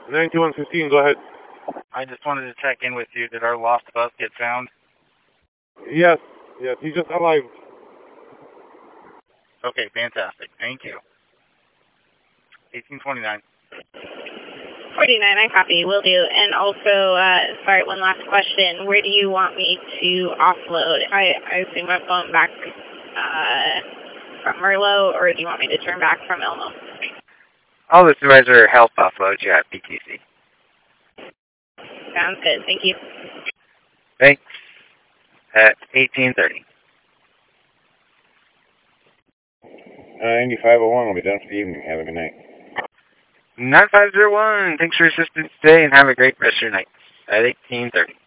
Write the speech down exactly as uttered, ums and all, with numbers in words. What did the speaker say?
ninety-one fifteen, go ahead. I just wanted to check in with you. Did our lost bus get found? Yes, yes, he just arrived. Okay, fantastic. Thank you. eighteen twenty-nine. forty-nine, I copy. Will do. And also, uh, sorry, one last question. Where do you want me to offload? I, I assume I'm going back uh, from Merlot, or do you want me to turn back from Elmo? All the supervisor help offload you at P T C. Sounds good. Thank you. Thanks. At eighteen thirty. Uh, Indy five oh one will be done for the evening. Have a good night. nine five zero one, thanks for your assistance today and have a great rest of your night. At eighteen thirty.